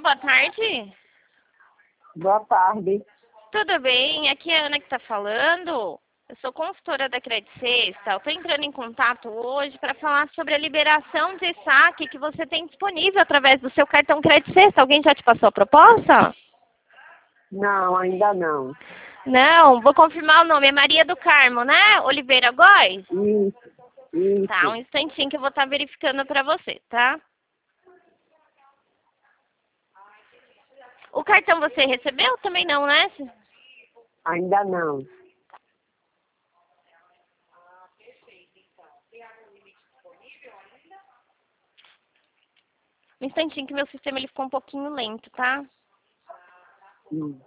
boa tarde. Boa tarde. Tudo bem? Aqui é a Ana que está falando. Eu sou consultora da Credit Sexta. Eu estou entrando em contato hoje para falar sobre a liberação de saque que você tem disponível através do seu cartão Credit Sexta. Alguém já te passou a proposta? Não, ainda não. Não, vou confirmar o nome. É Maria do Carmo, né? Oliveira Góes? Isso. Tá, um instantinho que eu vou estar verificando para você, tá? O cartão você recebeu? Também não, né? Ainda não. Um instantinho que meu sistema ele ficou um pouquinho lento, tá? Hum.